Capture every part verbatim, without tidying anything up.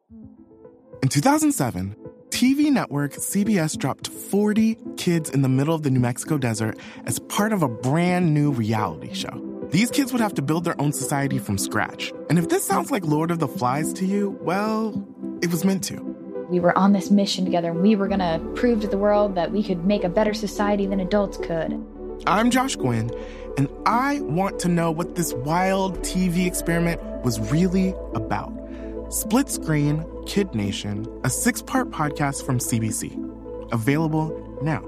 In two thousand seven, T V network C B S dropped forty kids in the middle of the New Mexico desert as part of a brand new reality show. These kids would have to build their own society from scratch. And if this sounds like Lord of the Flies to you, well, it was meant to. We were on this mission together, and we were going to prove to the world that we could make a better society than adults could. I'm Josh Gwynn, and I want to know what this wild T V experiment was really about. Split Screen, Kid Nation, a six-part podcast from C B C. Available now.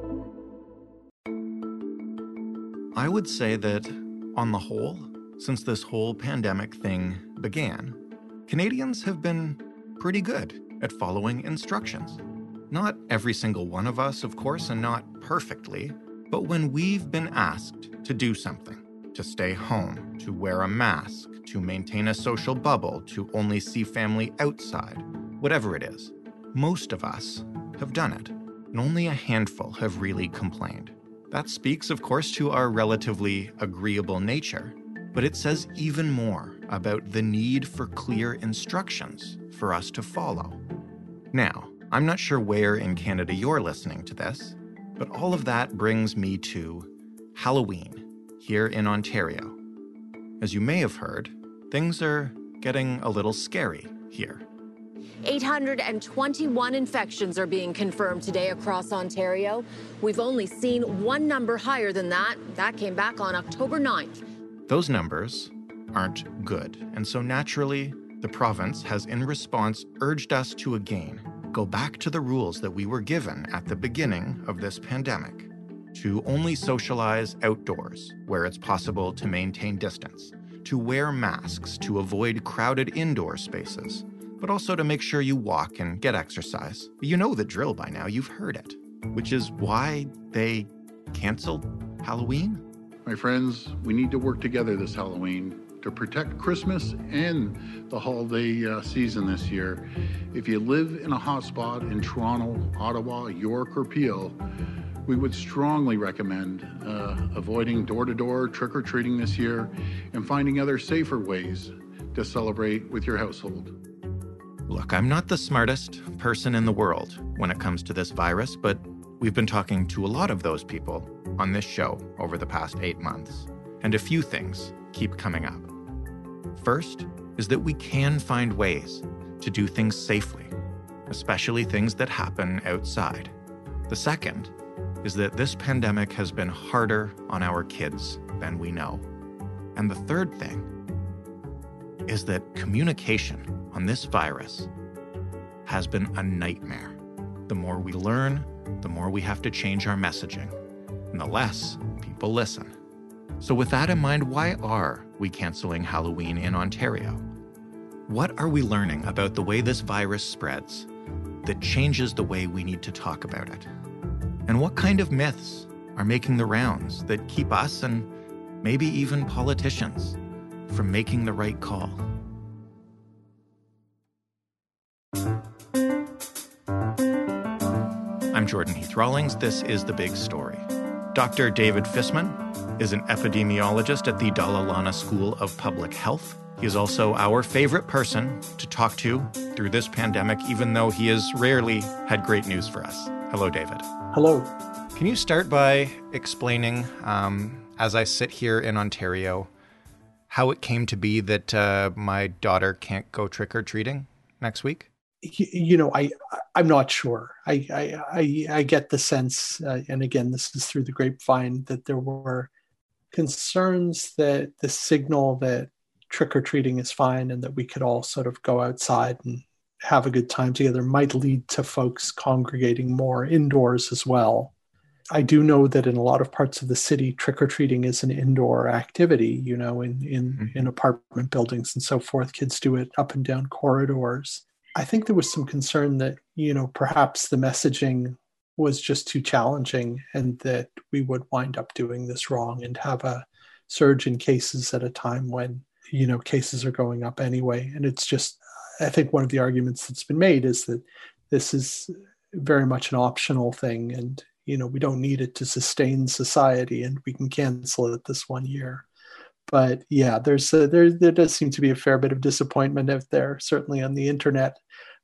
I would say that, on the whole, since this whole pandemic thing began, Canadians have been pretty good at following instructions. Not every single one of us, of course, and not perfectly, but when we've been asked to do something, to stay home, to wear a mask, to maintain a social bubble, to only see family outside, whatever it is, most of us have done it, and only a handful have really complained. That speaks, of course, to our relatively agreeable nature, but it says even more about the need for clear instructions for us to follow. Now, I'm not sure where in Canada you're listening to this, but all of that brings me to Halloween here in Ontario. As you may have heard, things are getting a little scary here. eight hundred twenty-one infections are being confirmed today across Ontario. We've only seen one number higher than that. That came back on October ninth. Those numbers aren't good, and so naturally, the province has in response urged us to again go back to the rules that we were given at the beginning of this pandemic, to only socialize outdoors where it's possible to maintain distance, to wear masks to avoid crowded indoor spaces, but also to make sure you walk and get exercise. You know the drill by now, you've heard it, which is why they canceled Halloween. My friends, we need to work together this Halloween to protect Christmas and the holiday uh, season this year. If you live in a hotspot in Toronto, Ottawa, York, or Peel, we would strongly recommend uh, avoiding door-to-door trick-or-treating this year and finding other safer ways to celebrate with your household. Look, I'm not the smartest person in the world when it comes to this virus, but we've been talking to a lot of those people on this show over the past eight months, and a few things keep coming up. First is that we can find ways to do things safely, especially things that happen outside. The second is that this pandemic has been harder on our kids than we know. And the third thing is that communication on this virus has been a nightmare. The more we learn, the more we have to change our messaging, and the less people listen. So with that in mind, why are we canceling Halloween in Ontario? What are we learning about the way this virus spreads that changes the way we need to talk about it? And what kind of myths are making the rounds that keep us and maybe even politicians from making the right call? I'm Jordan Heath Rawlings. This is The Big Story. Doctor David Fisman is an epidemiologist at the Dalla Lana School of Public Health. He is also our favorite person to talk to through this pandemic, even though he has rarely had great news for us. Hello, David. Hello. Can you start by explaining, um, as I sit here in Ontario, how it came to be that uh, my daughter can't go trick-or-treating next week? You know, I, I'm not sure. I, I, I, I get the sense, uh, and again, this is through the grapevine, that there were concerns that the signal that trick-or-treating is fine and that we could all sort of go outside and have a good time together might lead to folks congregating more indoors as well. I do know that in a lot of parts of the city, trick-or-treating is an indoor activity, you know, in, in, mm-hmm. in apartment buildings and so forth. Kids do it up and down corridors. I think there was some concern that, you know, perhaps the messaging was just too challenging and that we would wind up doing this wrong and have a surge in cases at a time when, you know, cases are going up anyway. And it's just, I think one of the arguments that's been made is that this is very much an optional thing and, you know, we don't need it to sustain society and we can cancel it this one year. But yeah, there's a, there there does seem to be a fair bit of disappointment out there, certainly on the internet,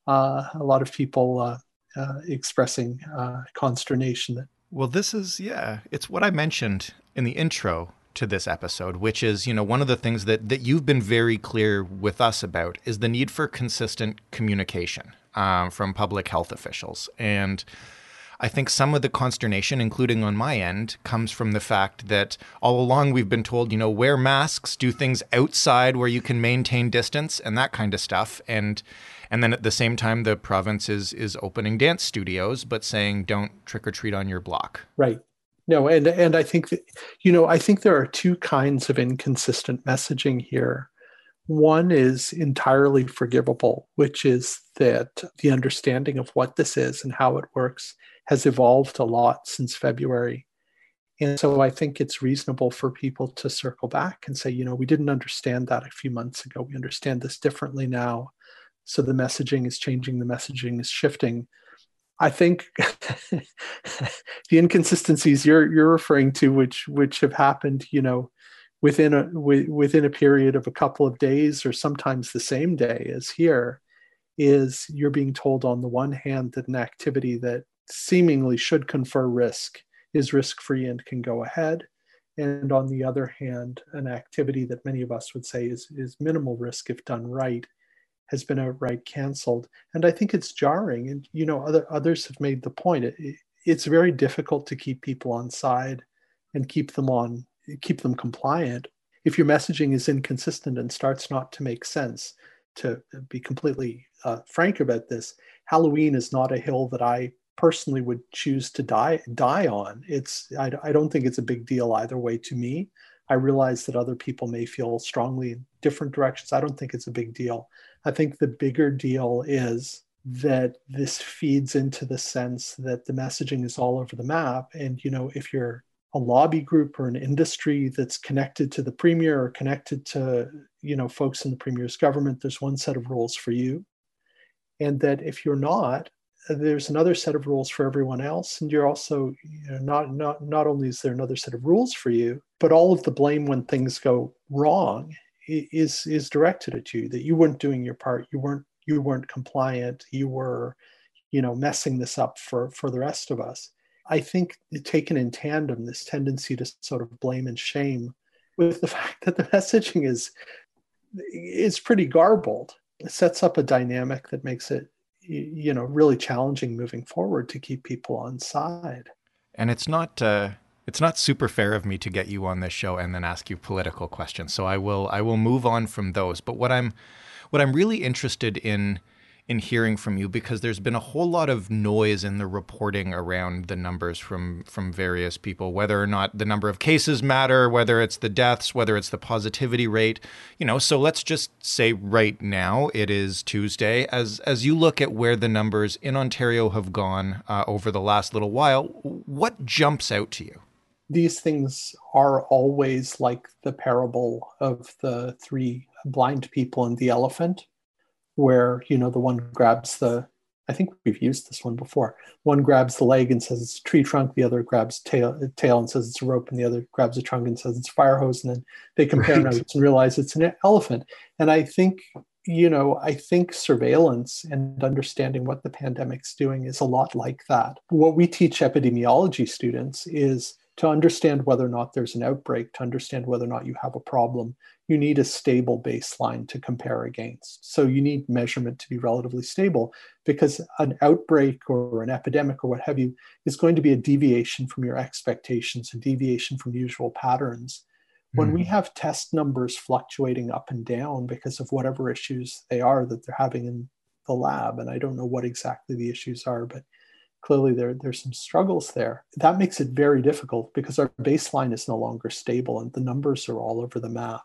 uh, a lot of people uh, uh, expressing uh, consternation. That Well, this is, yeah, it's what I mentioned in the intro to this episode, which is, you know, one of the things that, that you've been very clear with us about is the need for consistent communication um, from public health officials. And I think some of the consternation, including on my end, comes from the fact that all along we've been told, you know, wear masks, do things outside where you can maintain distance and that kind of stuff. And and then at the same time, the province is is opening dance studios, but saying don't trick or treat on your block. Right. No, and and I think that, you know, I think there are two kinds of inconsistent messaging here. One is entirely forgivable, which is that the understanding of what this is and how it works has evolved a lot since February. And so I think it's reasonable for people to circle back and say, you know, we didn't understand that a few months ago. We understand this differently now. So the messaging is changing, the messaging is shifting. I think the inconsistencies you're you're referring to, which which have happened, you know, within a w- within a period of a couple of days, or sometimes the same day as here, is you're being told on the one hand that an activity that seemingly should confer risk is risk-free and can go ahead, and on the other hand, an activity that many of us would say is is minimal risk if done right has been outright canceled. And I think it's jarring. And, you know, other others have made the point. It, it, it's very difficult to keep people on side and keep them on, keep them compliant if your messaging is inconsistent and starts not to make sense. To be completely uh, frank about this, Halloween is not a hill that I personally would choose to die die on. It's I, I don't think it's a big deal either way to me. I realize that other people may feel strongly in different directions. I don't think it's a big deal. I think the bigger deal is that this feeds into the sense that the messaging is all over the map. And, you know, if you're a lobby group or an industry that's connected to the premier or connected to, you know, folks in the premier's government, there's one set of rules for you. And that if you're not, there's another set of rules for everyone else. And you're also, you know, not, not, not only is there another set of rules for you, but all of the blame when things go wrong is, is directed at you, that you weren't doing your part. You weren't, you weren't compliant. You were, you know, messing this up for, for the rest of us. I think taken in tandem, this tendency to sort of blame and shame with the fact that the messaging is, is pretty garbled, it sets up a dynamic that makes it, you know, really challenging moving forward to keep people on side. And it's not uh, it's not super fair of me to get you on this show and then ask you political questions. So I will I will move on from those. But what I'm what I'm really interested in in hearing from you, because there's been a whole lot of noise in the reporting around the numbers from from various people, whether or not the number of cases matter, whether it's the deaths, whether it's the positivity rate, you know. So let's just say right now it is Tuesday. As as you look at where the numbers in Ontario have gone uh, over the last little while, what jumps out to you? These things are always like the parable of the three blind people and the elephant, where, you know, the one grabs the, I think we've used this one before. One grabs the leg and says it's a tree trunk. The other grabs tail, tail and says it's a rope. And the other grabs a trunk and says it's a fire hose. And then they compare right. notes and realize it's an elephant. And I think, you know, I think surveillance and understanding what the pandemic's doing is a lot like that. What we teach epidemiology students is to understand whether or not there's an outbreak, to understand whether or not you have a problem, you need a stable baseline to compare against. So you need measurement to be relatively stable, because an outbreak or an epidemic or what have you is going to be a deviation from your expectations, a deviation from usual patterns. Mm. When we have test numbers fluctuating up and down because of whatever issues they are that they're having in the lab, and I don't know what exactly the issues are, but clearly there, there's some struggles there. That makes it very difficult because our baseline is no longer stable and the numbers are all over the map.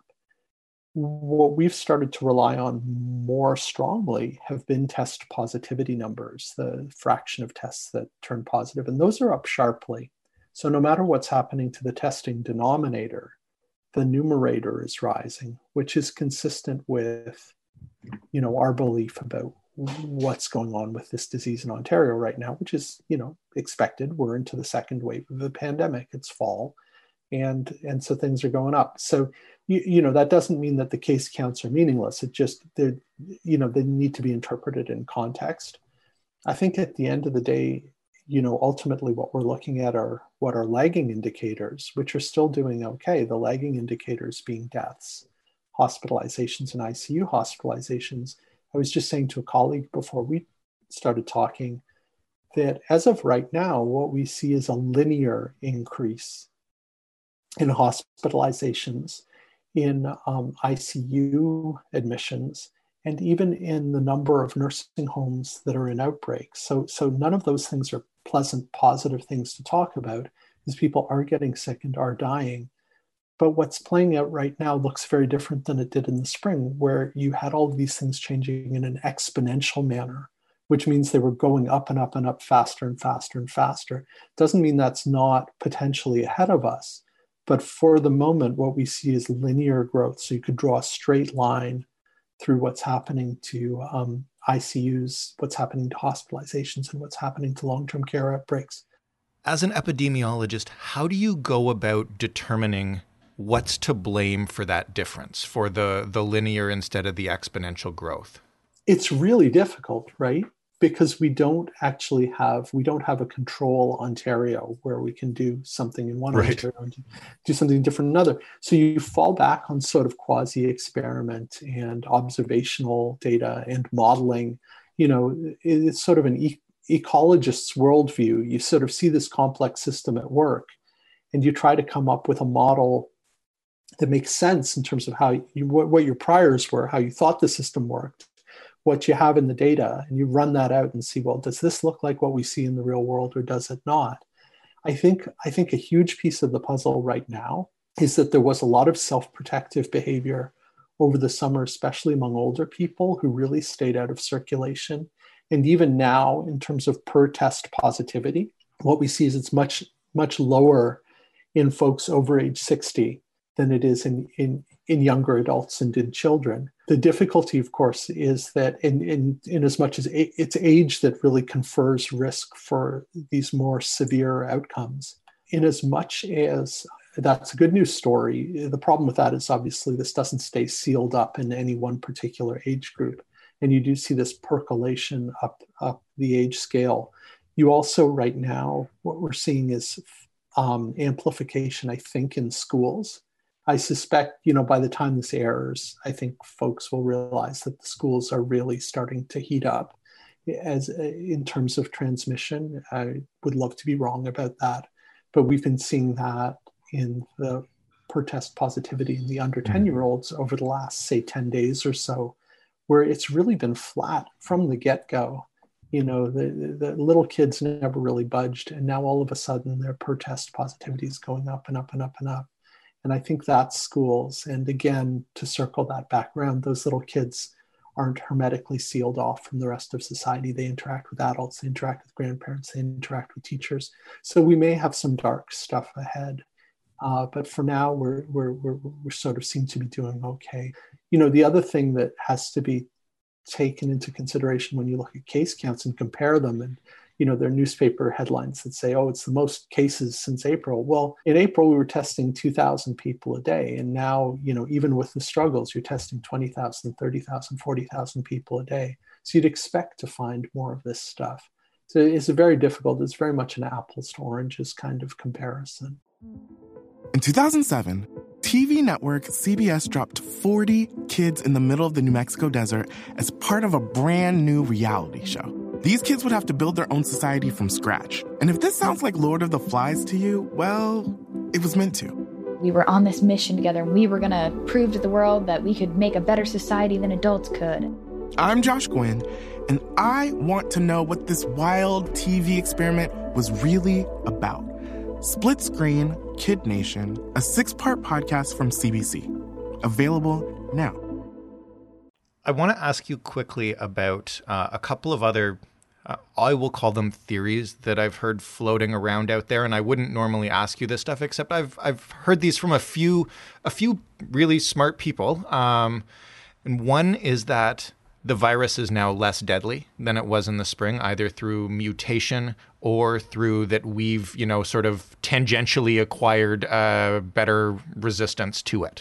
What we've started to rely on more strongly have been test positivity numbers, the fraction of tests that turn positive, and those are up sharply. So no matter what's happening to the testing denominator, the numerator is rising, which is consistent with, you know, our belief about what's going on with this disease in Ontario right now, which is, you know, expected. We're into the second wave of the pandemic. It's fall. And, and so things are going up. So you, you know, that doesn't mean that the case counts are meaningless. It just, they're, you know, they need to be interpreted in context. I think at the end of the day, you know, ultimately what we're looking at are what are lagging indicators, which are still doing okay. The lagging indicators being deaths, hospitalizations, and I C U hospitalizations. I was just saying to a colleague before we started talking that as of right now, what we see is a linear increase in hospitalizations, in um, I C U admissions, and even in the number of nursing homes that are in outbreaks. So, so none of those things are pleasant, positive things to talk about, because people are getting sick and are dying. But what's playing out right now looks very different than it did in the spring, where you had all of these things changing in an exponential manner, which means they were going up and up and up faster and faster and faster. Doesn't mean that's not potentially ahead of us. But for the moment, what we see is linear growth. So you could draw a straight line through what's happening to um, I C Us, what's happening to hospitalizations, and what's happening to long-term care outbreaks. As an epidemiologist, how do you go about determining what's to blame for that difference, for the, the linear instead of the exponential growth? It's really difficult, right? Because we don't actually have, we don't have a control Ontario where we can do something in one right. Ontario and do something different in another. So you fall back on sort of quasi-experiment and observational data and modeling. You know, it's sort of an e- ecologist's worldview. You sort of see this complex system at work, and you try to come up with a model that makes sense in terms of how you, what, what your priors were, how you thought the system worked, what you have in the data, and you run that out and see, well, does this look like what we see in the real world or does it not? I think, I think a huge piece of the puzzle right now is that there was a lot of self-protective behavior over the summer, especially among older people who really stayed out of circulation. And even now, in terms of per test positivity, what we see is it's much, much lower in folks over age sixty than it is in, in, in younger adults and in children. The difficulty, of course, is that in, in, in as much as a, it's age that really confers risk for these more severe outcomes. In as much as that's a good news story, the problem with that is obviously this doesn't stay sealed up in any one particular age group. And you do see this percolation up, up the age scale. You also, right now, what we're seeing is um, amplification, I think, in schools. I suspect, you know, by the time this airs, I think folks will realize that the schools are really starting to heat up as in terms of transmission. I would love to be wrong about that, but we've been seeing that in the per test positivity in the under ten-year-olds over the last, say, ten days or so, where it's really been flat from the get-go. You know, the, the little kids never really budged, and now all of a sudden their per test positivity is going up and up and up and up. And I think that's schools. And again, to circle that back around, those little kids aren't hermetically sealed off from the rest of society. They interact with adults, they interact with grandparents, they interact with teachers. So we may have some dark stuff ahead. Uh, but for now, we're, we're, we're, we're sort of seem to be doing okay. You know, the other thing that has to be taken into consideration when you look at case counts and compare them, and you know, there are newspaper headlines that say, oh, it's the most cases since April. Well, in April, we were testing two thousand people a day. And now, you know, even with the struggles, you're testing twenty thousand, thirty thousand, forty thousand people a day. So you'd expect to find more of this stuff. So it's very difficult. It's very much an apples to oranges kind of comparison. In two thousand seven, T V network C B S dropped forty kids in the middle of the New Mexico desert as part of a brand new reality show. These kids would have to build their own society from scratch. And if this sounds like Lord of the Flies to you, well, it was meant to. We were on this mission together, and we were going to prove to the world that we could make a better society than adults could. I'm Josh Gwynn, and I want to know what this wild T V experiment was really about. Split Screen, Kid Nation, a six-part podcast from C B C. Available now. I want to ask you quickly about uh, a couple of other, uh, I will call them theories that I've heard floating around out there. And I wouldn't normally ask you this stuff, except I've I've heard these from a few a few really smart people. Um, and one is that the virus is now less deadly than it was in the spring, either through mutation or through that we've, you know, sort of tangentially acquired uh, better resistance to it.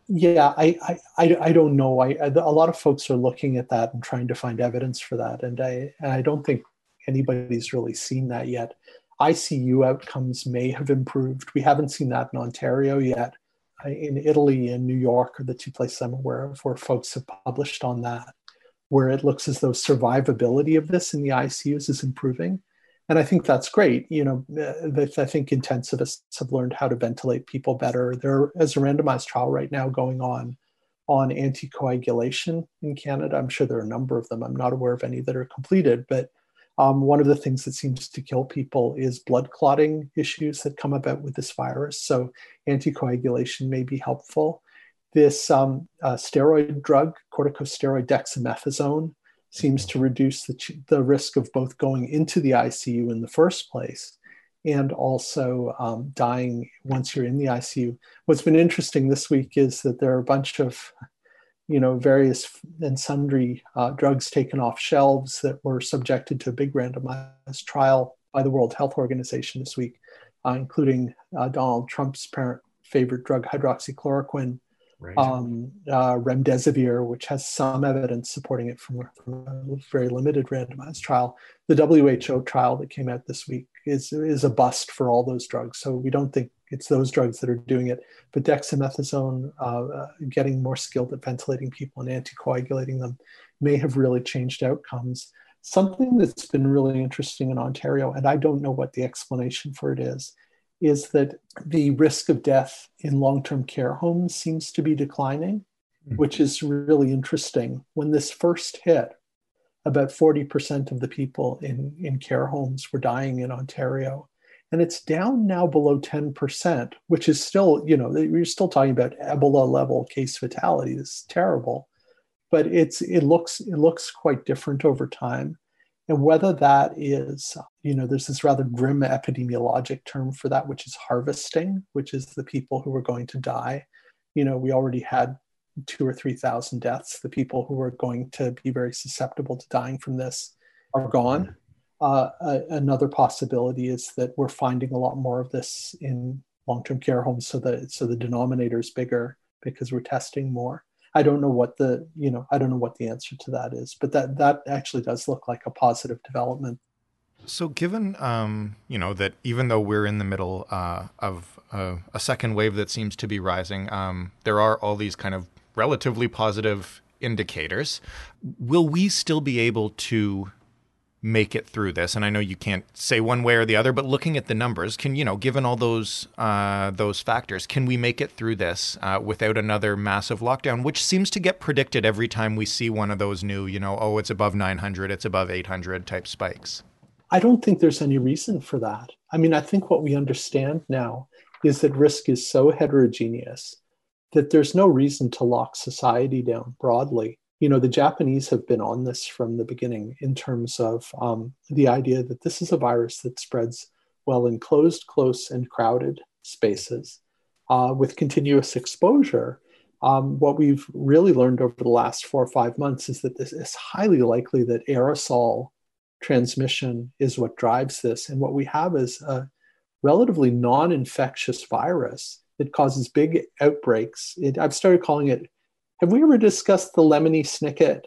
Yeah, I, I, I, I don't know. I, I, a lot of folks are looking at that and trying to find evidence for that. And I, and I don't think anybody's really seen that yet. I C U outcomes may have improved. We haven't seen that in Ontario yet. In Italy and New York are the two places I'm aware of where folks have published on that, where it looks as though survivability of this in the I C Us is improving. And I think that's great. You know, I think intensivists have learned how to ventilate people better. There is a randomized trial right now going on on anticoagulation in Canada. I'm sure there are a number of them. I'm not aware of any that are completed, but um, one of the things that seems to kill people is blood clotting issues that come about with this virus. So anticoagulation may be helpful. This um, uh, steroid drug, corticosteroid dexamethasone, seems to reduce the, the risk of both going into the I C U in the first place and also um, dying once you're in the I C U. What's been interesting this week is that there are a bunch of, you know, various and sundry uh, drugs taken off shelves that were subjected to a big randomized trial by the World Health Organization this week, uh, including uh, Donald Trump's parent favorite drug, hydroxychloroquine, Right. Um, uh, remdesivir, which has some evidence supporting it from, from a very limited randomized trial. The W H O trial that came out this week is, is a bust for all those drugs. So we don't think it's those drugs that are doing it. But dexamethasone, uh, uh, getting more skilled at ventilating people and anticoagulating them may have really changed outcomes. Something that's been really interesting in Ontario, and I don't know what the explanation for it is, is that the risk of death in long-term care homes seems to be declining, mm-hmm. which is really interesting. When this first hit, about forty percent of the people in, in care homes were dying in Ontario. And it's down now below ten percent, which is still, you know, we're still talking about Ebola level case fatality. This is terrible. But it's it looks it looks quite different over time. And whether that is, you know, there's this rather grim epidemiologic term for that, which is harvesting, which is the people who are going to die. You know, we already had two or three thousand deaths. The people who are going to be very susceptible to dying from this are gone. Uh, uh, another possibility is that we're finding a lot more of this in long-term care homes, so that so the denominator is bigger because we're testing more. I don't know what the, you know, I don't know what the answer to that is, but that that actually does look like a positive development. So given, um, you know, that even though we're in the middle uh, of uh, a second wave that seems to be rising, um, there are all these kind of relatively positive indicators. Will we still be able to make it through this? And I know you can't say one way or the other, but looking at the numbers, can, you know, given all those uh, those factors, can we make it through this uh, without another massive lockdown, which seems to get predicted every time we see one of those new, you know, oh, it's above nine hundred, it's above eight hundred type spikes? I don't think there's any reason for that. I mean, I think what we understand now is that risk is so heterogeneous that there's no reason to lock society down broadly. You know, the Japanese have been on this from the beginning in terms of um, the idea that this is a virus that spreads well in closed, close, and crowded spaces uh, with continuous exposure. Um, what we've really learned over the last four or five months is that this is highly likely that aerosol transmission is what drives this. And what we have is a relatively non-infectious virus that causes big outbreaks. It, I've started calling it, have we ever discussed the Lemony Snicket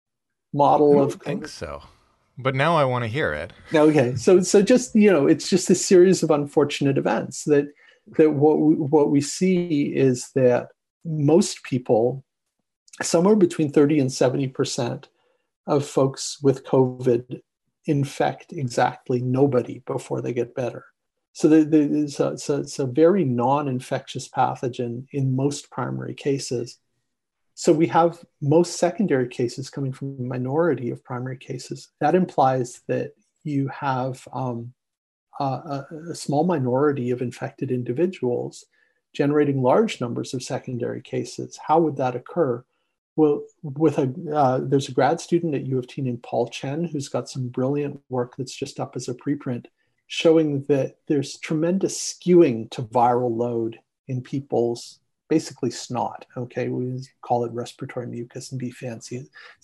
model I of? don't think so, but now I want to hear it. Okay, so so just, you know, it's just a series of unfortunate events that that what we, what we see is that most people, somewhere between thirty and seventy percent of folks with COVID infect exactly nobody before they get better. So there's a, it's, a, it's a very non-infectious pathogen in most primary cases. So we have most secondary cases coming from a minority of primary cases. That implies that you have um, a, a small minority of infected individuals generating large numbers of secondary cases. How would that occur? Well, with a uh, there's a grad student at U of T named Paul Chen who's got some brilliant work that's just up as a preprint showing that there's tremendous skewing to viral load in people's basically snot, okay? We call it respiratory mucus and be fancy.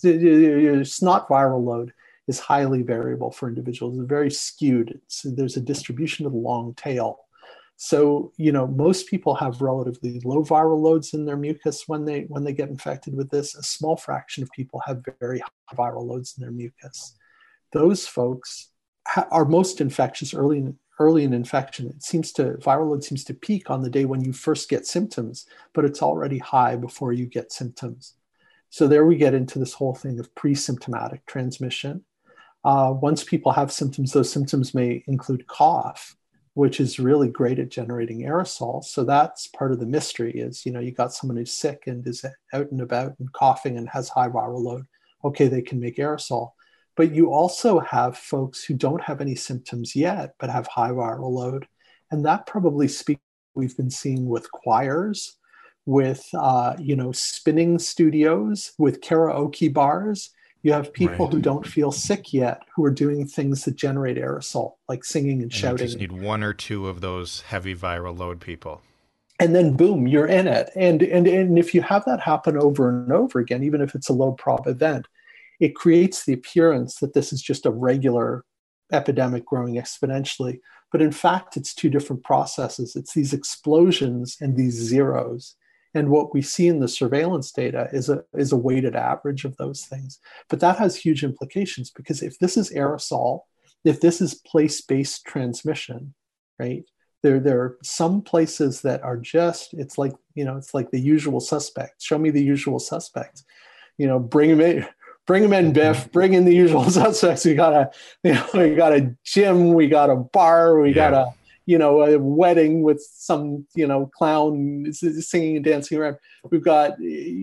Snot viral load is highly variable for individuals. It's very skewed. So there's a distribution of the long tail. So, you know, most people have relatively low viral loads in their mucus when they when they get infected with this. A small fraction of people have very high viral loads in their mucus. Those folks ha- are most infectious early in, early in infection. It seems to, viral load seems to peak on the day when you first get symptoms, but it's already high before you get symptoms. So there we get into this whole thing of pre-symptomatic transmission. Uh, once people have symptoms, those symptoms may include cough, which is really great at generating aerosols. So that's part of the mystery is, you know, you got someone who's sick and is out and about and coughing and has high viral load. Okay, they can make aerosol. But you also have folks who don't have any symptoms yet, but have high viral load. And that probably speaks we've been seeing with choirs, with, uh, you know, spinning studios, with karaoke bars. You have people Right. who don't feel sick yet, who are doing things that generate aerosol, like singing and, And shouting. you just need one or two of those heavy viral load people. And then boom, you're in it. And, and, and if you have that happen over and over again, even if it's a low prob event, it creates the appearance that this is just a regular epidemic growing exponentially. But in fact, it's two different processes. It's these explosions and these zeros. And what we see in the surveillance data is a, is a weighted average of those things. But that has huge implications because if this is aerosol, if this is place-based transmission, right? There, there are some places that are just, it's like, you know, it's like the usual suspects. Show me the usual suspects. You know, bring them in. Bring them in, Biff. Bring in the usual suspects. We got a, you know, we got a gym. We got a bar. We Yeah. got a, you know, a wedding with some, you know, clown singing and dancing around. We've got,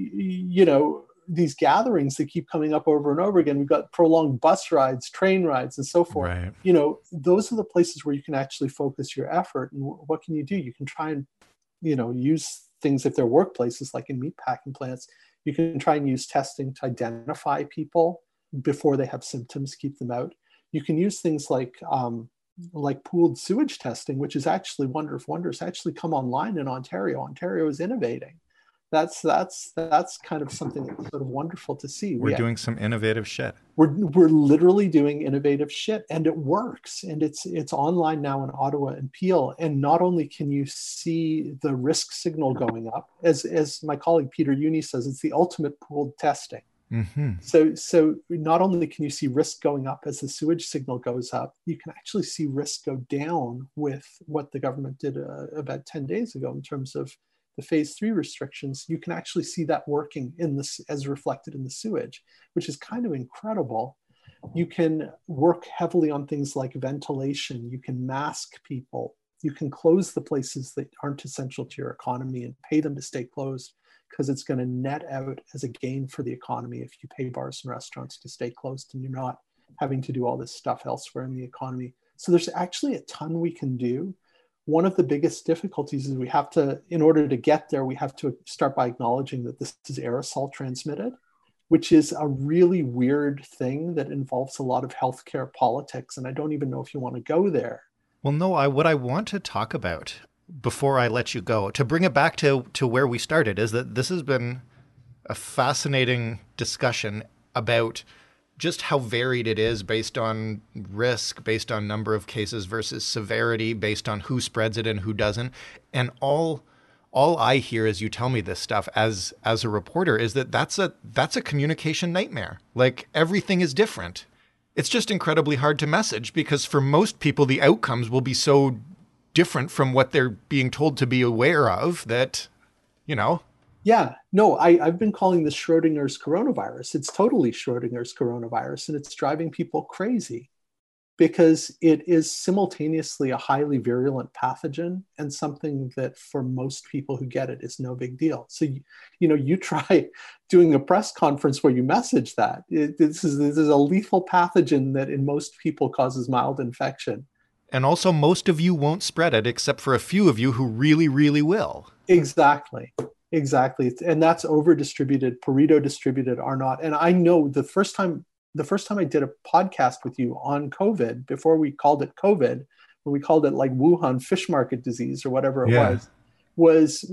you know, these gatherings that keep coming up over and over again. We've got prolonged bus rides, train rides, and so forth. Right. You know, those are the places where you can actually focus your effort. And what can you do? You can try and, you know, use things if they're workplaces, like in meatpacking plants. You can try and use testing to identify people before they have symptoms, keep them out. You can use things like um, like pooled sewage testing, which is actually wonder of wonders, actually come online in Ontario. Ontario is innovating. That's that's that's kind of something that's sort of wonderful to see. We're we, doing some innovative shit. We're we're literally doing innovative shit, and it works. And it's it's online now in Ottawa and Peel. And not only can you see the risk signal going up, as as my colleague Peter Uni says, it's the ultimate pooled testing. Mm-hmm. So so not only can you see risk going up as the sewage signal goes up, you can actually see risk go down with what the government did uh, about ten days ago in terms of the phase three restrictions. You can actually see that working in this as reflected in the sewage, which is kind of incredible. You can work heavily on things like ventilation. You can mask people. You can close the places that aren't essential to your economy and pay them to stay closed because it's going to net out as a gain for the economy if you pay bars and restaurants to stay closed and you're not having to do all this stuff elsewhere in the economy. So there's actually a ton we can do. One of the biggest difficulties is we have to, in order to get there, we have to start by acknowledging that this is aerosol transmitted, which is a really weird thing that involves a lot of healthcare politics. And I don't even know if you want to go there. Well, no, I, what I want to talk about before I let you go, to bring it back to, to where we started, is that this has been a fascinating discussion about just how varied it is based on risk, based on number of cases versus severity, based on who spreads it and who doesn't. And all all I hear as you tell me this stuff as as a reporter is that that's a that's a communication nightmare. Like, everything is different. It's just incredibly hard to message because for most people, the outcomes will be so different from what they're being told to be aware of that, you know. Yeah, no, I, I've been calling this Schrodinger's coronavirus. It's totally Schrodinger's coronavirus, and it's driving people crazy because it is simultaneously a highly virulent pathogen and something that for most people who get it is no big deal. So, you, you know, you try doing a press conference where you message that. It, this is this is a lethal pathogen that in most people causes mild infection. And also, most of you won't spread it except for a few of you who really, really will. Exactly. Exactly. And that's over distributed, Pareto distributed or not. And I know the first time, the first time I did a podcast with you on COVID, before we called it COVID, when we called it like Wuhan fish market disease or whatever it Yeah. was, was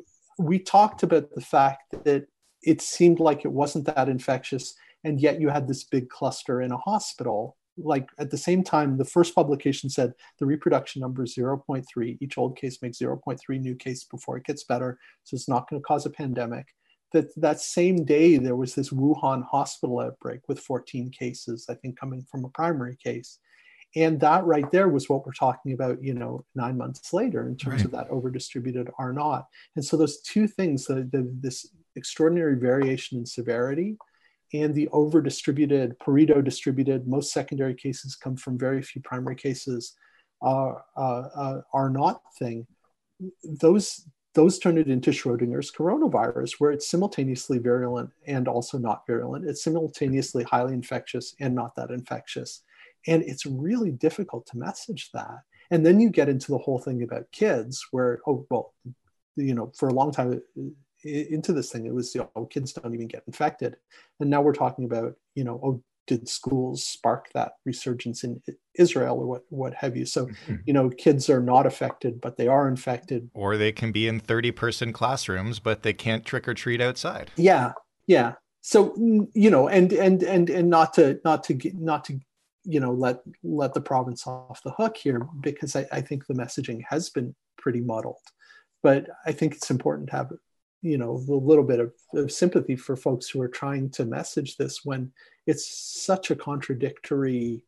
we talked about the fact that it seemed like it wasn't that infectious. And yet you had this big cluster in a hospital like at the same time, the first publication said the reproduction number is zero point three. Each old case makes zero point three new cases before it gets better. So it's not going to cause a pandemic. That, that same day, there was this Wuhan hospital outbreak with fourteen cases, I think, coming from a primary case. And that right there was what we're talking about, you know, nine months later in terms right. of that over-distributed R naught. And so those two things, the, the, this extraordinary variation in severity and the over-distributed, Pareto-distributed, most secondary cases come from very few primary cases, uh, uh, uh, R naught thing, those, those turn it into Schrodinger's coronavirus, where it's simultaneously virulent and also not virulent. It's simultaneously highly infectious and not that infectious. And it's really difficult to message that. And then you get into the whole thing about kids where, oh, well, you know, for a long time into this thing, it was, you know, kids don't even get infected. And now we're talking about, you know, oh, did schools spark that resurgence in Israel or what, what have you? So, mm-hmm. you know, kids are not affected, but they are infected. Or they can be in thirty person classrooms, but they can't trick or treat outside. Yeah. Yeah. So, you know, and, and, and, and not to, not to get, not to, you know, let let the province off the hook here, because I, I think the messaging has been pretty muddled. But I think it's important to have, you know, a little bit of, of sympathy for folks who are trying to message this when it's such a contradictory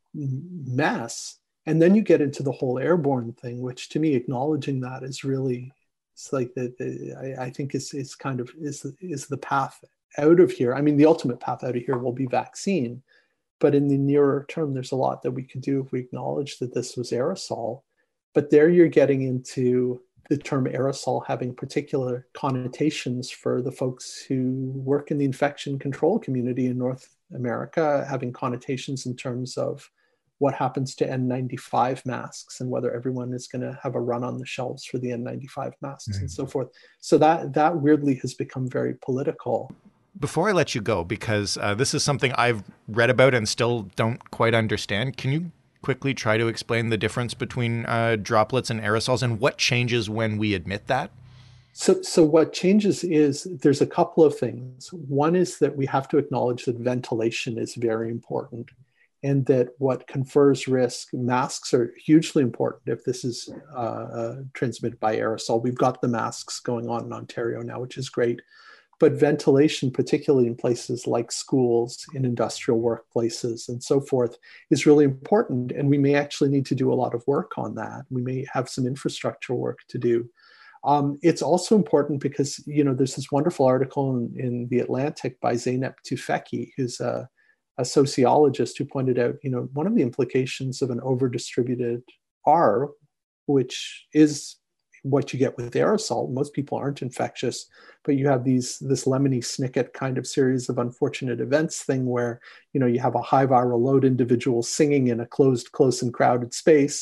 mess. And then you get into the whole airborne thing, which to me, acknowledging that is really, it's like the, the I, I think is is kind of is is the path out of here. I mean, the ultimate path out of here will be vaccine. But in the nearer term, there's a lot that we could do if we acknowledge that this was aerosol. But there you're getting into the term aerosol having particular connotations for the folks who work in the infection control community in North America, having connotations in terms of what happens to N ninety-five masks and whether everyone is going to have a run on the shelves for the N ninety-five masks mm-hmm. and so forth. So that that weirdly has become very political. Before I let you go, because uh, this is something I've read about and still don't quite understand, can you quickly try to explain the difference between uh, droplets and aerosols and what changes when we admit that? So, so what changes is there's a couple of things. One is that we have to acknowledge that ventilation is very important and that what confers risk, masks are hugely important if this is uh, uh, transmitted by aerosol. We've got the masks going on in Ontario now, which is great. But ventilation, particularly in places like schools, in industrial workplaces, and so forth, is really important. And we may actually need to do a lot of work on that. We may have some infrastructure work to do. Um, it's also important because, you know, there's this wonderful article in, in The Atlantic by Zeynep Tufekci, who's a, a sociologist, who pointed out, you know, one of the implications of an over-distributed R, which is what you get with aerosol. Most people aren't infectious, but you have these this Lemony Snicket kind of series of unfortunate events thing where, you know, you have a high viral load individual singing in a closed, close and crowded space.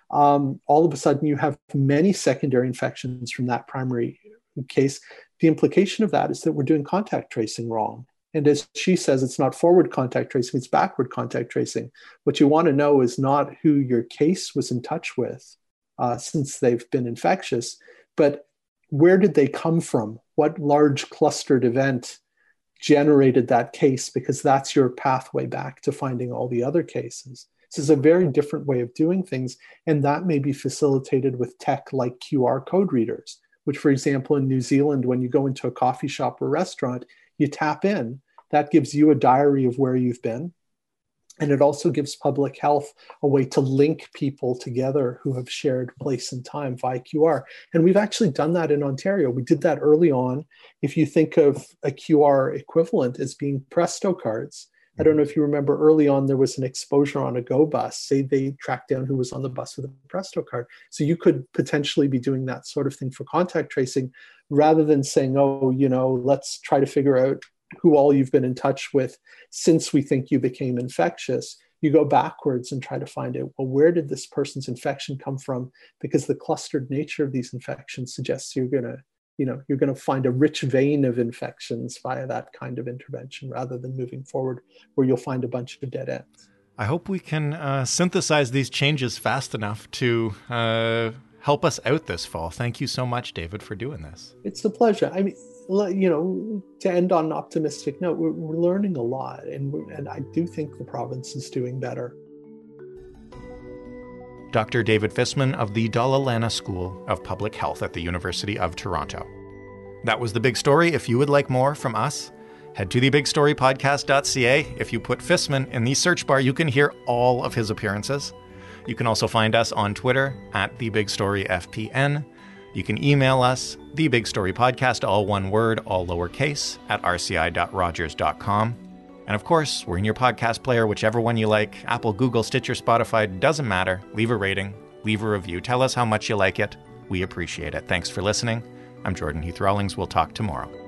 Um, all of a sudden you have many secondary infections from that primary case. The implication of that is that we're doing contact tracing wrong. And as she says, it's not forward contact tracing, it's backward contact tracing. What you want to know is not who your case was in touch with, Uh, since they've been infectious, but where did they come from? What large clustered event generated that case? Because that's your pathway back to finding all the other cases. This is a very different way of doing things, and that may be facilitated with tech like Q R code readers, which, for example, in New Zealand, when you go into a coffee shop or restaurant, you tap in. That gives you a diary of where you've been. And it also gives public health a way to link people together who have shared place and time via Q R. And we've actually done that in Ontario. We did that early on. If you think of a Q R equivalent as being Presto cards, I don't know if you remember early on, there was an exposure on a Go bus. Say they tracked down who was on the bus with a Presto card. So you could potentially be doing that sort of thing for contact tracing rather than saying, oh, you know, let's try to figure out who all you've been in touch with since we think you became infectious. You go backwards and try to find out, well, where did this person's infection come from? Because the clustered nature of these infections suggests you're going to, you know, you're going to find a rich vein of infections via that kind of intervention rather than moving forward where you'll find a bunch of dead ends. I hope we can uh, synthesize these changes fast enough to uh, help us out this fall. Thank you so much, David, for doing this. It's a pleasure. I mean, you know, to end on an optimistic note, we're, we're learning a lot, and we're, and I do think the province is doing better. Doctor David Fisman of the Dalla Lana School of Public Health at the University of Toronto. That was The Big Story. If you would like more from us, head to the big story podcast dot c a. If you put Fisman in the search bar, you can hear all of his appearances. You can also find us on Twitter at The Big Story F P N. You can email us, The Big Story Podcast, all one word, all lowercase, at r c i dot rogers dot com. And of course, we're in your podcast player, whichever one you like. Apple, Google, Stitcher, Spotify, doesn't matter. Leave a rating, leave a review. Tell us how much you like it. We appreciate it. Thanks for listening. I'm Jordan Heath Rawlings. We'll talk tomorrow.